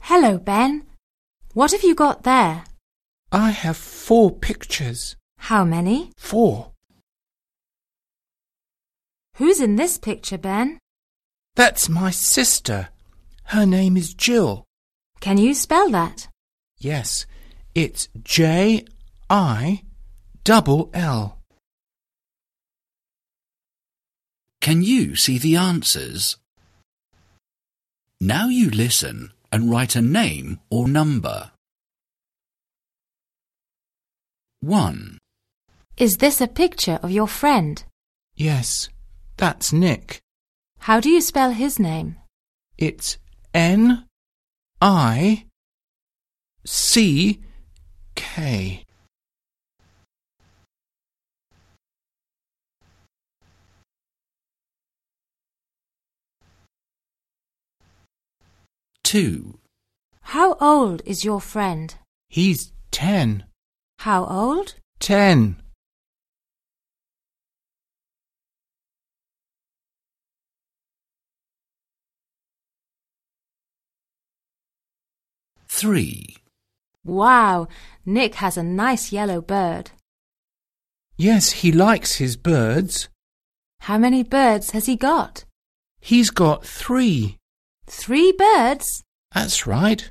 Hello, Ben. What have you got there? I have 4 pictures. How many? 4. Who's in this picture, Ben? That's my sister. Her name is Jill. Can you spell that? Yes, it's Jill. Can you see the answers? Now you listen and write a name or number. 1, Is this a picture of your friend? Yes, that's Nick. How do you spell his name? It's Nick. 2, How old is your friend? He's 10. How old? 10. 3, Wow, Nick has a nice yellow bird. Yes, he likes his birds. How many birds has he got? He's got 3. 3 birds? That's right.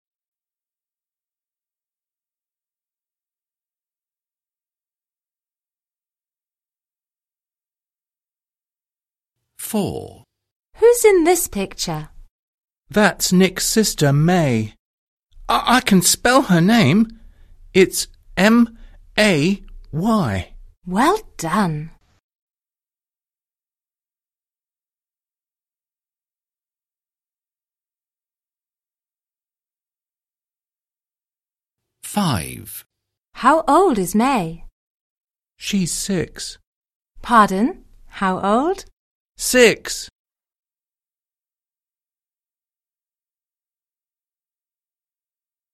4, Who's in this picture? That's Nick's sister, May. I can spell her name. It's May. Well done. 5, How old is May? She's 6. Pardon? How old? 6.